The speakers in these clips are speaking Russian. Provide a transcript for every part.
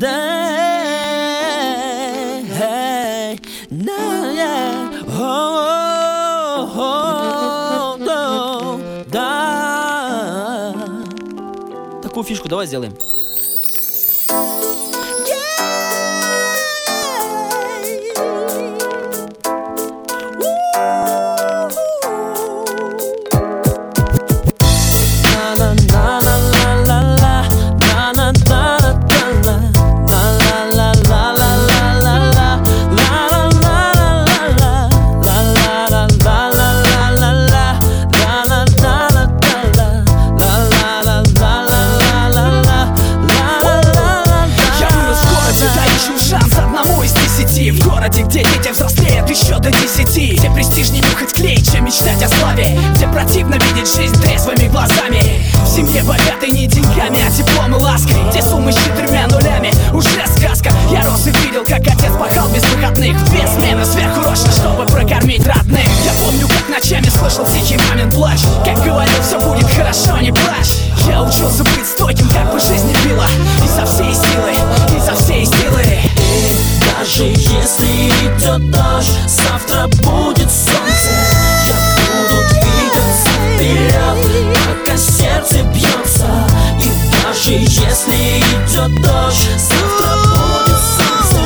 Такую фишку давай сделаем. В городе, где дети взрослеют еще до 10, где престижнее нюхать клей, чем мечтать о славе, где противно видеть жизнь трезвыми глазами. В семье богатой не деньгами, а теплом и лаской, где суммы с 4 нулями уже сказка. Я рос и видел, как отец пахал без выходных, в 2 смены сверхурочно, чтобы прокормить родных. Я помню, как ночами слышал тихий мамин плач, как говорил, все будет хорошо, не плачь. Я учился быть стойким, как бы жизнь не била, изо всей силы, изо всей силы. Даже если идет дождь, завтра будет солнце. Я буду двигаться вперед, пока сердце бьется. И даже если идет дождь, завтра будет солнце.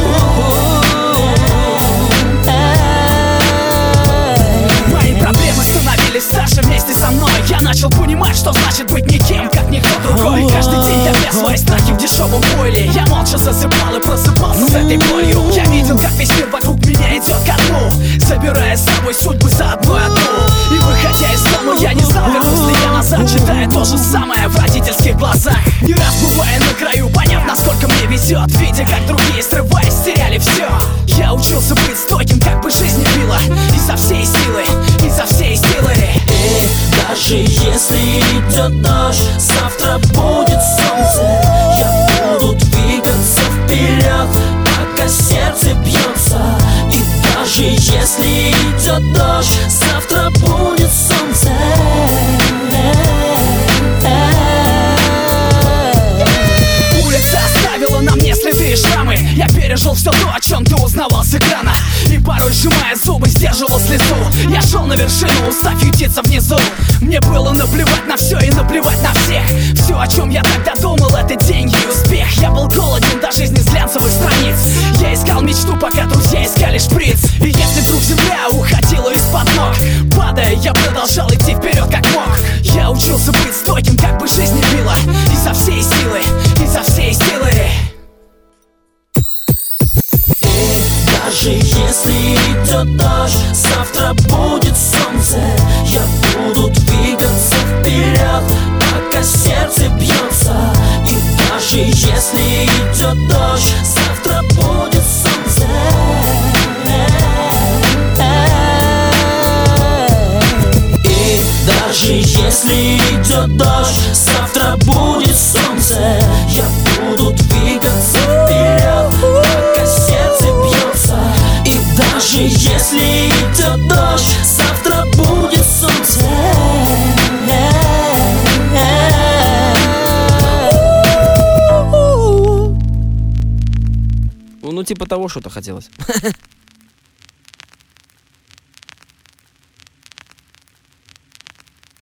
Мои проблемы становились старше вместе со мной. Я начал понимать, что значит быть никем, как никто другой. Каждый день я вез свои страхи в дешевом бойле. Я молча засыпал и просыпался с этой болью. Я видел, как весь мир вокруг меня идет ко дну, забирая с собой судьбу за одну. И выходя из дома, я не знал, вернусь ли я назад, читая то же самое в родительских глазах. Не раз бывая на краю, поняв, насколько мне везет, видя, как другие, срываясь, теряли все. Я учился быть стойким, как бы жизнь не била, изо всей силы, изо всей силы. И даже если идет дождь, завтра будет солнце. Я буду двигаться вперед, пока сердце бьется. И даже если идет дождь, завтра будет солнце. Улица оставила на мне следы и шрамы. Я пережил все то, о чем ты узнавал с экрана. И порой, сжимая зубы, сдерживал слезу. Я шел на вершину, устав ютиться внизу. Мне было наплевать на все и наплевать на всех. Все, о чем я тогда думал, это деньги и успех. Я был голоден до жизни с глянцевых страниц. Я искал мечту, пока друзья искали шприц. И если вдруг земля уходила из-под ног, падая, я продолжал идти вперед как мог. Я учился быть стойким, как бы жизнь не била, изо всей силы, изо всей силы. Даже если идет дождь, завтра будет солнце. Я буду двигаться вперед, пока сердце бьется. И даже если идет дождь, завтра будет солнце. И даже если идет дождь, завтра будет солнце. Я буду двигаться вперед, пока сердце бьется. И даже если идет дождь, завтра будет солнце. Ну, типа того, что-то хотелось.